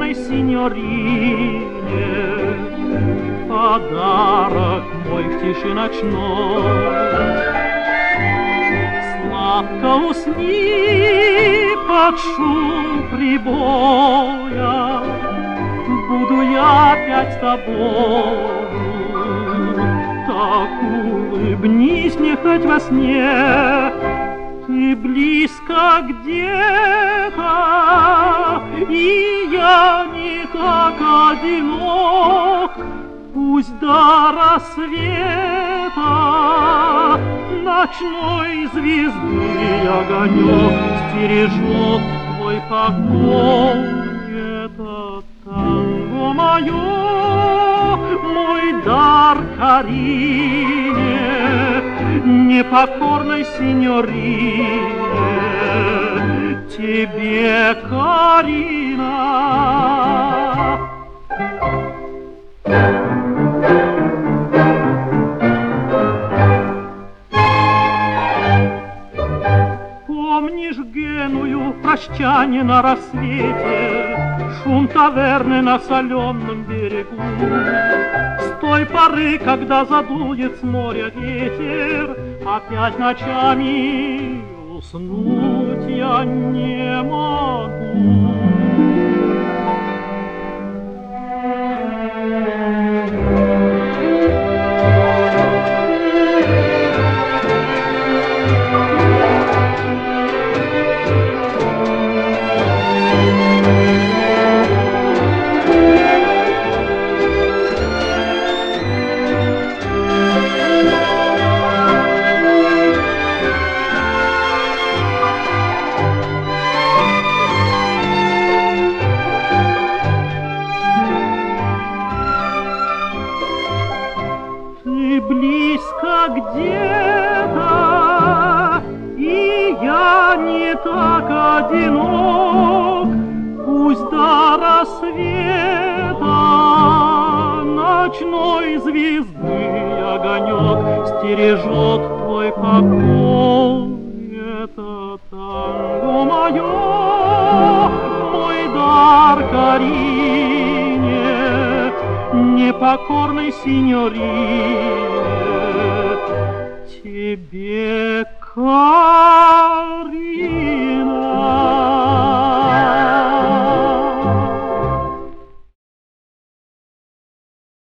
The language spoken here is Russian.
непокорной синьорине подарок мой в тиши ночной. Сладко усни под шум прибоя, буду я опять с тобою. Так улыбнись мне хоть во сне, ты близко где-то, и я не так одинок. Пусть до рассвета ночной звезды огонек стережет твой покой. Это танго мое, мой дар Карине, непокорной синьорине, тебе, Карина. Помнишь Геную, прощание на рассвете, шум таверны на соленом берегу? С той поры, когда задует с моря ветер, опять ночами уснуть я не могу. Близко где-то, и я не так одинок. Пусть до рассвета ночной звезды огонек стережет твой покой. Это танго мое, мой дар Карине, непокорной синьорине, тебе, Карина.